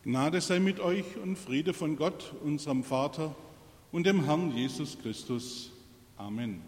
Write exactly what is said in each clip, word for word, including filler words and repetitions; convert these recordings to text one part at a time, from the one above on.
Gnade sei mit euch und Friede von Gott, unserem Vater und dem Herrn Jesus Christus. Amen.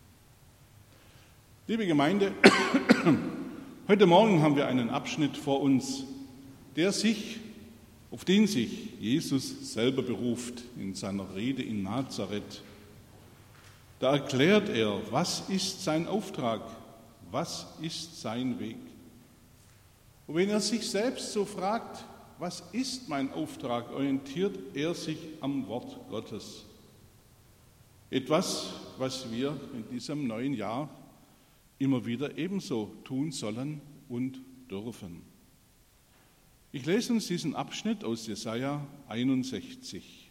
Liebe Gemeinde, heute Morgen haben wir einen Abschnitt vor uns, der sich, auf den sich Jesus selber beruft in seiner Rede in Nazareth. Da erklärt er, was ist sein Auftrag, was ist sein Weg. Und wenn er sich selbst so fragt, was ist mein Auftrag, orientiert er sich am Wort Gottes. Etwas, was wir in diesem neuen Jahr immer wieder ebenso tun sollen und dürfen. Ich lese uns diesen Abschnitt aus Jesaja einundsechzig.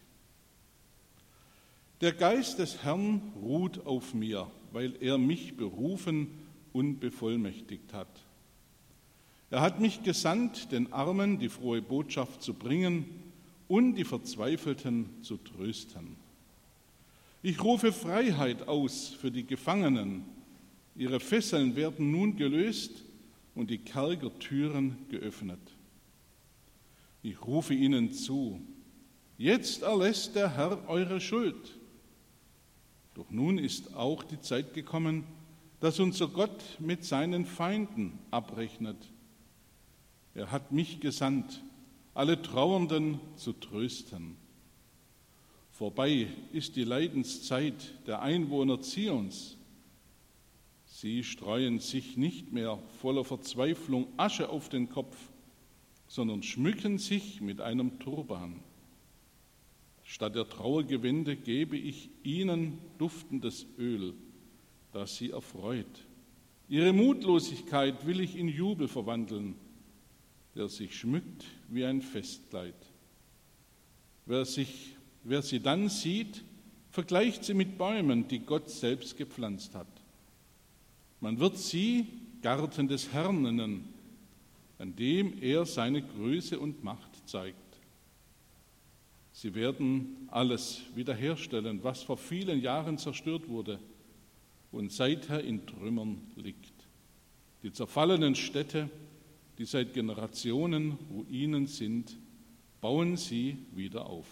Der Geist des Herrn ruht auf mir, weil er mich berufen und bevollmächtigt hat. Er hat mich gesandt, den Armen die frohe Botschaft zu bringen und die Verzweifelten zu trösten. Ich rufe Freiheit aus für die Gefangenen. Ihre Fesseln werden nun gelöst und die Kerkertüren geöffnet. Ich rufe ihnen zu, jetzt erlässt der Herr eure Schuld. Doch nun ist auch die Zeit gekommen, dass unser Gott mit seinen Feinden abrechnet. Er hat mich gesandt, alle Trauernden zu trösten. Vorbei ist die Leidenszeit der Einwohner Zions. Sie streuen sich nicht mehr voller Verzweiflung Asche auf den Kopf, sondern schmücken sich mit einem Turban. Statt der Trauergewände gebe ich ihnen duftendes Öl, das sie erfreut. Ihre Mutlosigkeit will ich in Jubel verwandeln, der sich schmückt wie ein Festkleid. Wer, sich, wer sie dann sieht, vergleicht sie mit Bäumen, die Gott selbst gepflanzt hat. Man wird sie Garten des Herrn nennen, an dem er seine Größe und Macht zeigt. Sie werden alles wiederherstellen, was vor vielen Jahren zerstört wurde und seither in Trümmern liegt. Die zerfallenen Städte, die seit Generationen Ruinen sind, bauen sie wieder auf.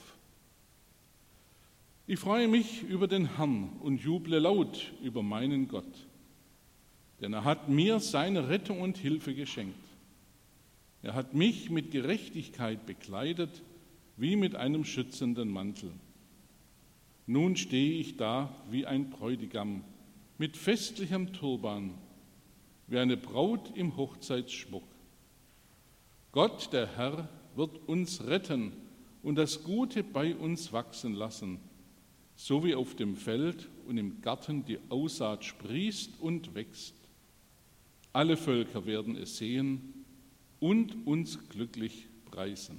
Ich freue mich über den Herrn und juble laut über meinen Gott, denn er hat mir seine Rettung und Hilfe geschenkt. Er hat mich mit Gerechtigkeit bekleidet, wie mit einem schützenden Mantel. Nun stehe ich da wie ein Bräutigam mit festlichem Turban, wie eine Braut im Hochzeitsschmuck. Gott, der Herr, wird uns retten und das Gute bei uns wachsen lassen, so wie auf dem Feld und im Garten die Aussaat sprießt und wächst. Alle Völker werden es sehen und uns glücklich preisen.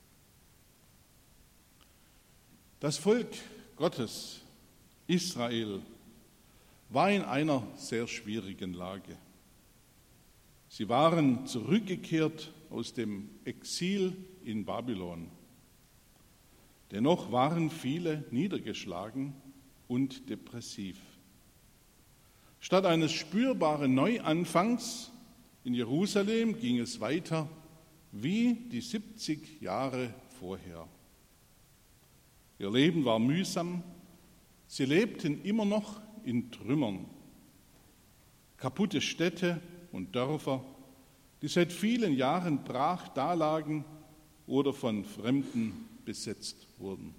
Das Volk Gottes, Israel, war in einer sehr schwierigen Lage. Sie waren zurückgekehrt aus dem Exil in Babylon. Dennoch waren viele niedergeschlagen und depressiv. Statt eines spürbaren Neuanfangs in Jerusalem ging es weiter wie die siebzig Jahre vorher. Ihr Leben war mühsam, sie lebten immer noch in Trümmern. Kaputte Städte und Dörfer, die seit vielen Jahren brach dalagen oder von Fremden besetzt wurden.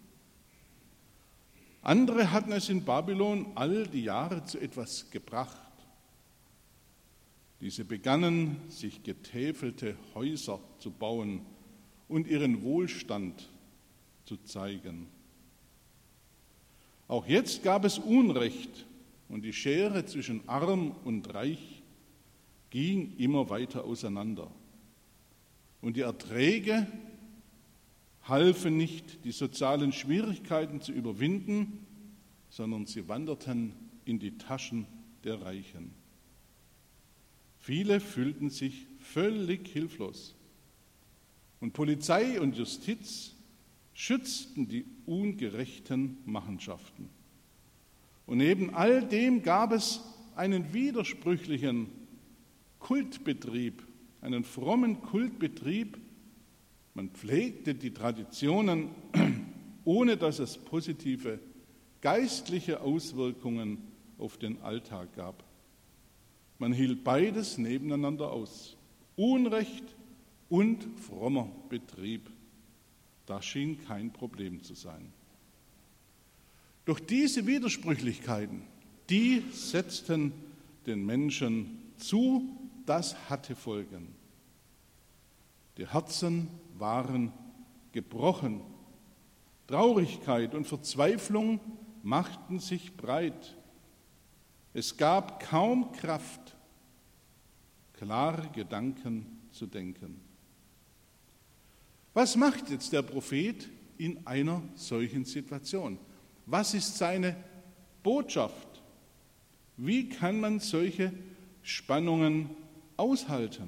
Andere hatten es in Babylon all die Jahre zu etwas gebracht. Diese begannen, sich getäfelte Häuser zu bauen und ihren Wohlstand zu zeigen. Auch jetzt gab es Unrecht und die Schere zwischen Arm und Reich ging immer weiter auseinander. Und die Erträge halfen nicht, die sozialen Schwierigkeiten zu überwinden, sondern sie wanderten in die Taschen der Reichen. Viele fühlten sich völlig hilflos. Und Polizei und Justiz schützten die ungerechten Machenschaften. Und neben all dem gab es einen widersprüchlichen Kultbetrieb, einen frommen Kultbetrieb, Man pflegte die Traditionen, ohne dass es positive geistliche Auswirkungen auf den Alltag gab. Man hielt beides nebeneinander aus. Unrecht und frommer Betrieb. Das schien kein Problem zu sein. Doch diese Widersprüchlichkeiten, die setzten den Menschen zu, das hatte Folgen. Die Herzen waren gebrochen. Traurigkeit und Verzweiflung machten sich breit. Es gab kaum Kraft, klare Gedanken zu denken. Was macht jetzt der Prophet in einer solchen Situation? Was ist seine Botschaft? Wie kann man solche Spannungen aushalten?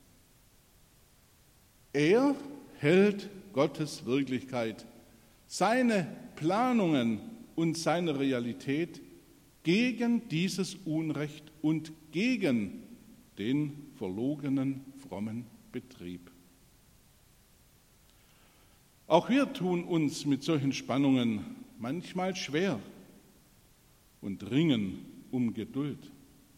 Er hält Gottes Wirklichkeit, seine Planungen und seine Realität gegen dieses Unrecht und gegen den verlogenen, frommen Betrieb. Auch wir tun uns mit solchen Spannungen manchmal schwer und ringen um Geduld.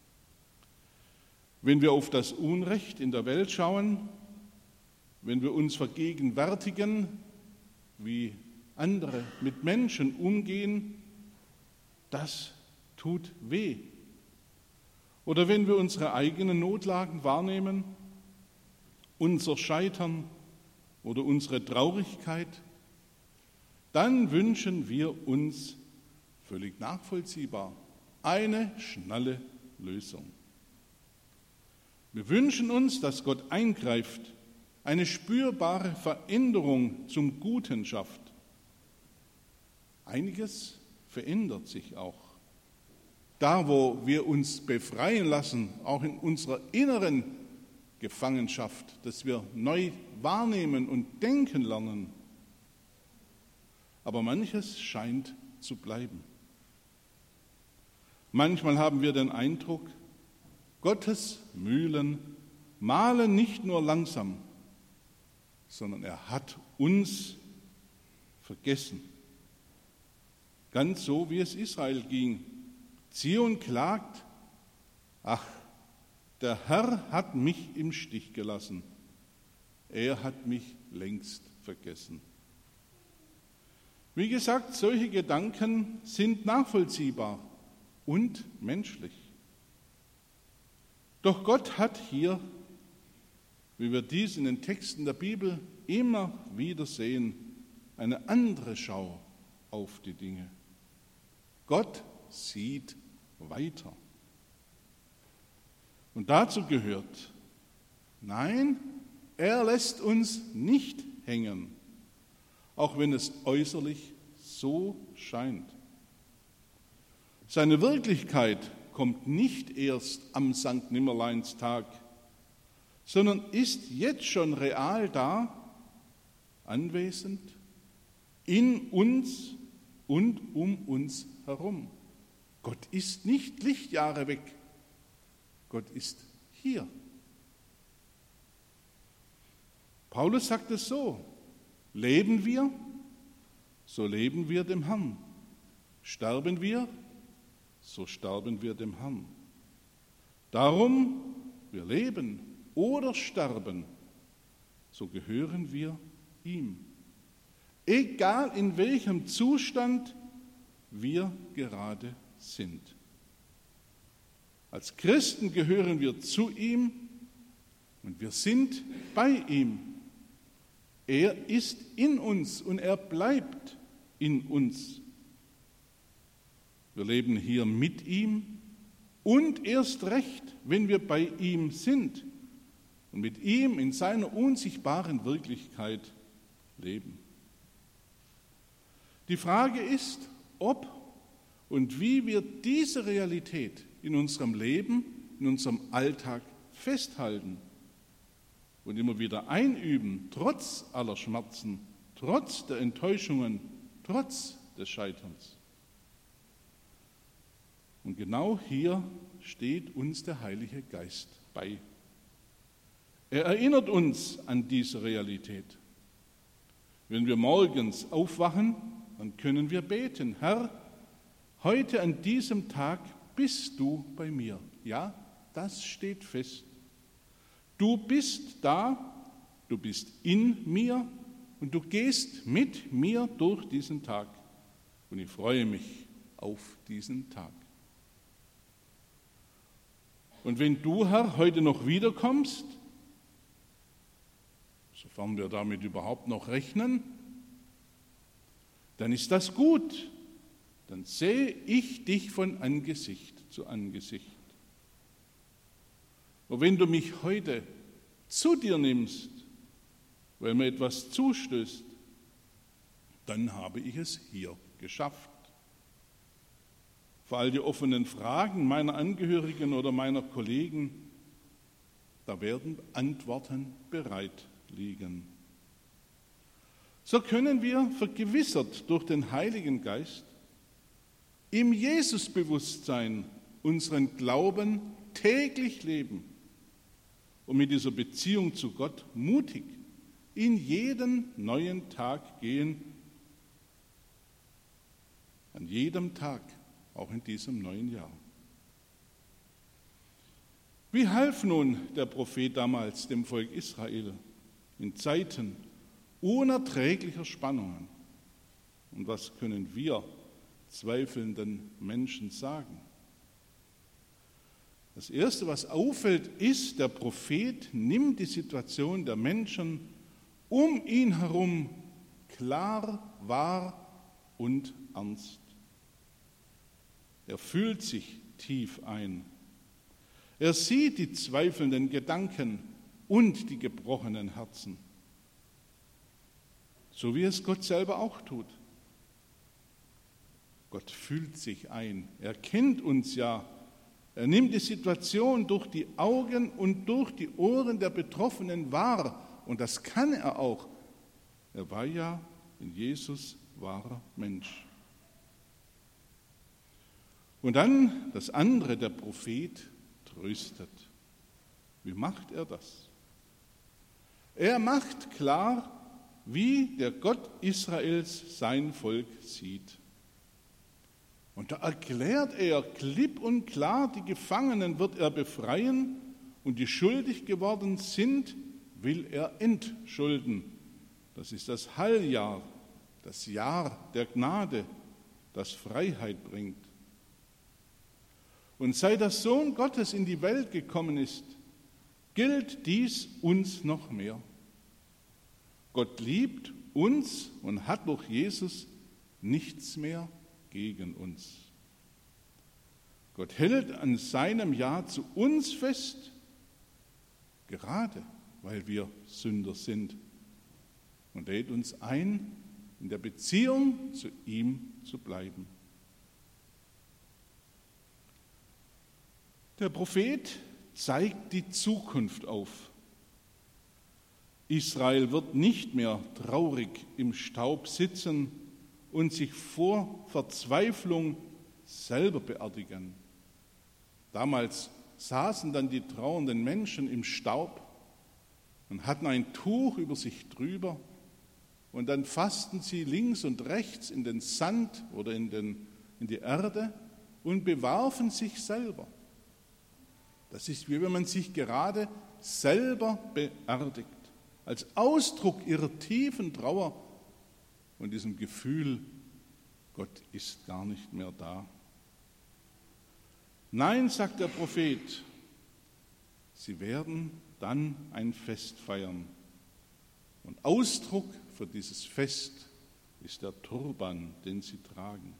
Wenn wir auf das Unrecht in der Welt schauen, wenn wir uns vergegenwärtigen, wie andere mit Menschen umgehen, das tut weh. Oder wenn wir unsere eigenen Notlagen wahrnehmen, unser Scheitern oder unsere Traurigkeit, dann wünschen wir uns, völlig nachvollziehbar, eine schnelle Lösung. Wir wünschen uns, dass Gott eingreift, eine spürbare Veränderung zum Guten schafft. Einiges verändert sich auch. Da, wo wir uns befreien lassen, auch in unserer inneren Gefangenschaft, dass wir neu wahrnehmen und denken lernen. Aber manches scheint zu bleiben. Manchmal haben wir den Eindruck, Gottes Mühlen mahlen nicht nur langsam, sondern er hat uns vergessen. Ganz so, wie es Israel ging. Zion klagt, ach, der Herr hat mich im Stich gelassen. Er hat mich längst vergessen. Wie gesagt, solche Gedanken sind nachvollziehbar und menschlich. Doch Gott hat hier, wie wir dies in den Texten der Bibel immer wieder sehen, eine andere Schau auf die Dinge. Gott sieht weiter. Und dazu gehört, nein, er lässt uns nicht hängen, auch wenn es äußerlich so scheint. Seine Wirklichkeit kommt nicht erst am Sankt Nimmerleinstag, sondern ist jetzt schon real da, anwesend, in uns und um uns herum. Gott ist nicht Lichtjahre weg, Gott ist hier. Paulus sagt es so, leben wir, so leben wir dem Herrn. Sterben wir, so sterben wir dem Herrn. Darum, wir leben oder sterben, so gehören wir ihm. Egal in welchem Zustand wir gerade sind. Als Christen gehören wir zu ihm und wir sind bei ihm. Er ist in uns und er bleibt in uns. Wir leben hier mit ihm und erst recht, wenn wir bei ihm sind und mit ihm in seiner unsichtbaren Wirklichkeit leben. Die Frage ist, ob und wie wir diese Realität in unserem Leben, in unserem Alltag festhalten und immer wieder einüben, trotz aller Schmerzen, trotz der Enttäuschungen, trotz des Scheiterns. Und genau hier steht uns der Heilige Geist bei. Er erinnert uns an diese Realität. Wenn wir morgens aufwachen, dann können wir beten: Herr, heute an diesem Tag bist du bei mir. Ja, das steht fest. Du bist da, du bist in mir und du gehst mit mir durch diesen Tag. Und ich freue mich auf diesen Tag. Und wenn du, Herr, heute noch wiederkommst, sofern wir damit überhaupt noch rechnen, dann ist das gut. Dann sehe ich dich von Angesicht zu Angesicht. Und wenn du mich heute zu dir nimmst, weil mir etwas zustößt, dann habe ich es hier geschafft. Für all die offenen Fragen meiner Angehörigen oder meiner Kollegen, da werden Antworten bereit liegen. So können wir, vergewissert durch den Heiligen Geist, im Jesusbewusstsein unseren Glauben täglich leben und mit dieser Beziehung zu Gott mutig in jeden neuen Tag gehen, an jedem Tag, auch in diesem neuen Jahr. Wie half nun der Prophet damals dem Volk Israel in Zeiten unerträglicher Spannungen? Und was können wir zweifelnden Menschen sagen? Das Erste, was auffällt, ist, der Prophet nimmt die Situation der Menschen um ihn herum klar, wahr und ernst. Er fühlt sich tief ein. Er sieht die zweifelnden Gedanken und die gebrochenen Herzen, so wie es Gott selber auch tut. Gott fühlt sich ein. Er kennt uns ja. Er nimmt die Situation durch die Augen und durch die Ohren der Betroffenen wahr. Und das kann er auch. Er war ja in Jesus wahrer Mensch. Und dann das andere, der Prophet tröstet. Wie macht er das? Er macht klar, wie der Gott Israels sein Volk sieht. Und da erklärt er klipp und klar, die Gefangenen wird er befreien und die schuldig geworden sind, will er entschulden. Das ist das Heiljahr, das Jahr der Gnade, das Freiheit bringt. Und seit der Sohn Gottes in die Welt gekommen ist, gilt dies uns noch mehr. Gott liebt uns und hat durch Jesus nichts mehr gegen uns. Gott hält an seinem Ja zu uns fest, gerade weil wir Sünder sind, und lädt uns ein, in der Beziehung zu ihm zu bleiben. Der Prophet zeigt die Zukunft auf. Israel wird nicht mehr traurig im Staub sitzen und sich vor Verzweiflung selber beerdigen. Damals saßen dann die trauernden Menschen im Staub und hatten ein Tuch über sich drüber und dann fassten sie links und rechts in den Sand oder in, den, in die Erde und bewarfen sich selber. Das ist, wie wenn man sich gerade selber beerdigt, als Ausdruck ihrer tiefen Trauer und diesem Gefühl, Gott ist gar nicht mehr da. Nein, sagt der Prophet, sie werden dann ein Fest feiern. Und Ausdruck für dieses Fest ist der Turban, den sie tragen.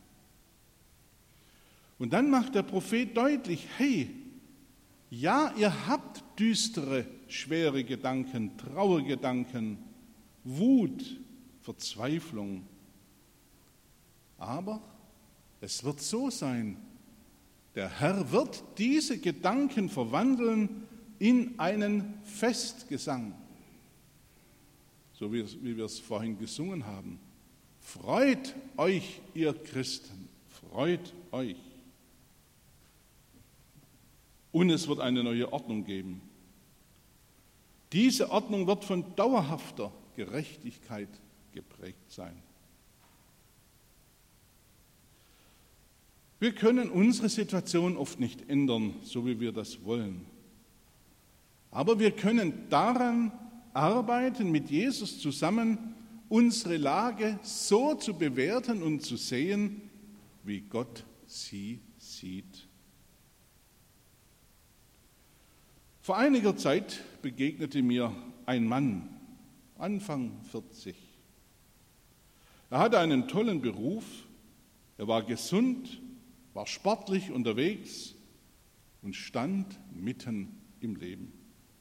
Und dann macht der Prophet deutlich, hey, ja, ihr habt düstere, schwere Gedanken, Trauergedanken, Wut, Verzweiflung. Aber es wird so sein, der Herr wird diese Gedanken verwandeln in einen Festgesang. So wie, wie wir es vorhin gesungen haben. Freut euch, ihr Christen, freut euch. Und es wird eine neue Ordnung geben. Diese Ordnung wird von dauerhafter Gerechtigkeit geprägt sein. Wir können unsere Situation oft nicht ändern, so wie wir das wollen. Aber wir können daran arbeiten, mit Jesus zusammen unsere Lage so zu bewerten und zu sehen, wie Gott sie sieht. Vor einiger Zeit begegnete mir ein Mann, Anfang vierzig. Er hatte einen tollen Beruf, er war gesund, war sportlich unterwegs und stand mitten im Leben.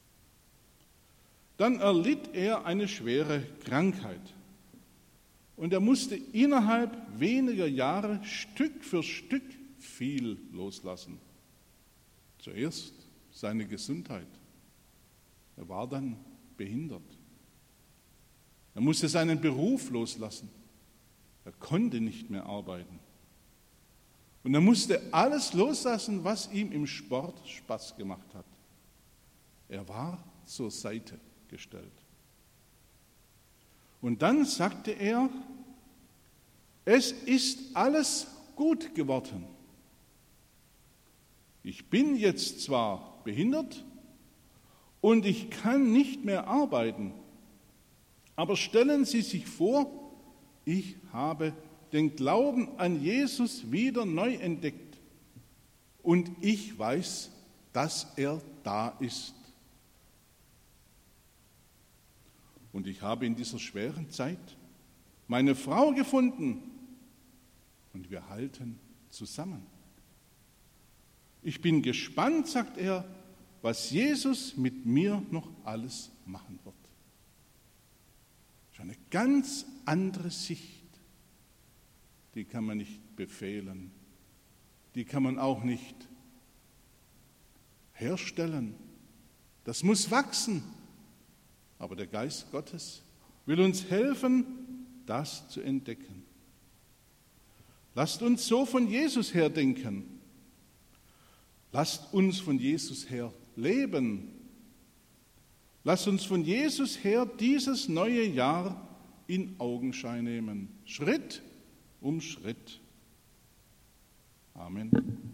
Dann erlitt er eine schwere Krankheit und er musste innerhalb weniger Jahre Stück für Stück viel loslassen. Zuerst seine Gesundheit. Er war dann behindert. Er musste seinen Beruf loslassen. Er konnte nicht mehr arbeiten. Und er musste alles loslassen, was ihm im Sport Spaß gemacht hat. Er war zur Seite gestellt. Und dann sagte er, es ist alles gut geworden. Ich bin jetzt zwar behindert und ich kann nicht mehr arbeiten, aber stellen Sie sich vor, ich habe den Glauben an Jesus wieder neu entdeckt und ich weiß, dass er da ist. Und ich habe in dieser schweren Zeit meine Frau gefunden und wir halten zusammen. Ich bin gespannt, sagt er, was Jesus mit mir noch alles machen wird. Das ist eine ganz andere Sicht. Die kann man nicht befehlen. Die kann man auch nicht herstellen. Das muss wachsen. Aber der Geist Gottes will uns helfen, das zu entdecken. Lasst uns so von Jesus her denken. Lasst uns von Jesus her leben. Lasst uns von Jesus her dieses neue Jahr in Augenschein nehmen. Schritt um Schritt. Amen.